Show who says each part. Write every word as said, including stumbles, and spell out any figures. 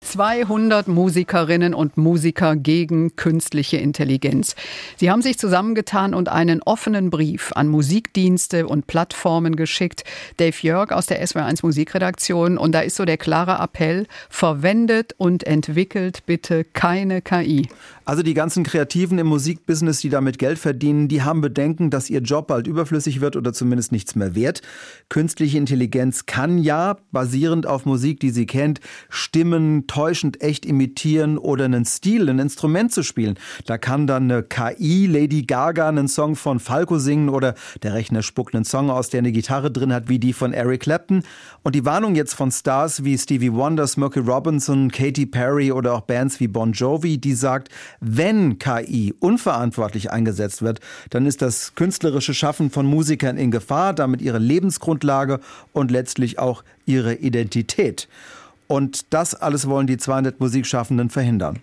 Speaker 1: zweihundert Musikerinnen und Musiker gegen künstliche Intelligenz. Sie haben sich zusammengetan und einen offenen Brief an Musikdienste und Plattformen geschickt. Dave Jörg aus der S W R eins Musikredaktion. Und da ist so der klare Appell: Verwendet und entwickelt bitte keine K I.
Speaker 2: Also die ganzen Kreativen im Musikbusiness, die damit Geld verdienen, die haben Bedenken, dass ihr Job bald überflüssig wird oder zumindest nichts mehr wert. Künstliche Intelligenz kann ja, basierend auf Musik, die sie kennt, Stimmen täuschend echt imitieren oder einen Stil, ein Instrument zu spielen. Da kann dann eine K I, Lady Gaga, einen Song von Falco singen oder der Rechner spuckt einen Song aus, der eine Gitarre drin hat, wie die von Eric Clapton. Und die Warnung jetzt von Stars wie Stevie Wonder, Smokey Robinson, Katy Perry oder auch Bands wie Bon Jovi, die sagt, wenn K I unverantwortlich eingesetzt wird, dann ist das künstlerische Schaffen von Musikern in Gefahr, damit ihre Lebensgrundlage und letztlich auch ihre Identität. Und das alles wollen die zweihundert Musikschaffenden verhindern.